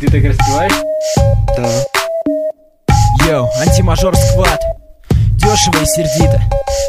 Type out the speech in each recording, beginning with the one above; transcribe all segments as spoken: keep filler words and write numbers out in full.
ты так распеваешь? Да. Йоу, антимажор сквад. Дешево и сердито.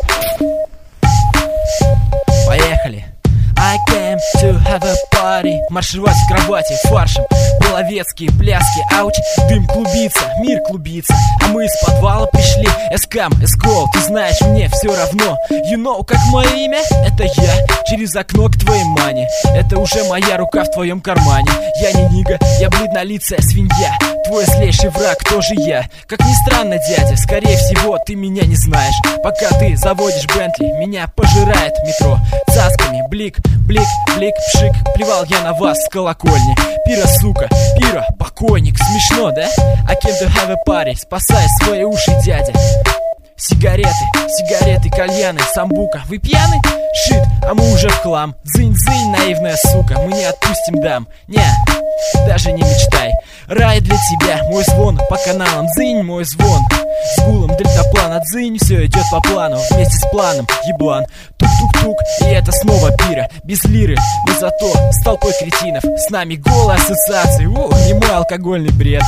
Поехали. I came to have a party. Маршировать в кровати фаршем. Половецкие пляски, ауч. Дым клубится, мир клубится. А мы из подвала пришли. Эскам, эскол, ты знаешь, мне все равно. You know, как мое имя? Это я. Через окно к твоей мане. Это уже моя рука в твоем кармане. Я не нига, я бледнолицая свинья. Твой злейший враг тоже я. Как ни странно, дядя, скорее всего, ты меня не знаешь. Пока ты заводишь Бентли, меня пожирает метро. Цасками, блик, блик, блик, пшик. Плевал я на вас с колокольни. Пира, сука, пира, покойник. Смешно, да? I came to have a party. Спасай свои уши, дядя. Сигареты, сигареты, кальяны, самбука. Вы пьяны? Шит, а мы уже в хлам. Дзынь-дзынь, наивная сука, мы не отпустим дам. Не, даже не мечтай. Рай для тебя, мой звон по каналам. Дзынь, мой звон. С гулом дельтаплана, дзынь, все идет по плану. Вместе с планом, еблан. Тук-тук-тук, и это снова пира. Без лиры, но зато с толпой кретинов. С нами голые ассоциации. У, не мой алкогольный бред.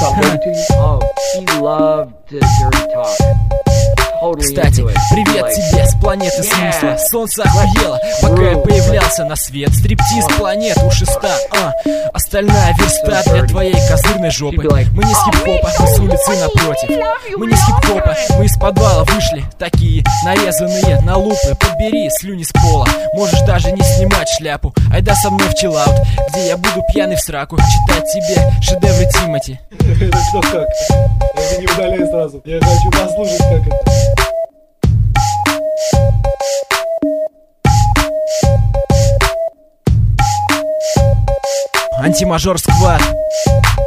Кстати, привет тебе с планеты смысла. Солнце охуело, пока я появлялся на свет. Стриптиз планет у шеста, а остальная верста для твоей козырной жопы. Мы не с хип-хопа, мы с улицы напротив. Мы не с хип-хопа, мы из подвала вышли. Такие нарезанные на лупы. Подбери слюни с пола, можешь даже не снимать шляпу. Айда со мной в чиллаут, где я буду пьяный в сраку читать тебе шедевры Тимати. Это что как? Это не удаляй сразу. Я хочу послушать, как это. Антимажор сквад.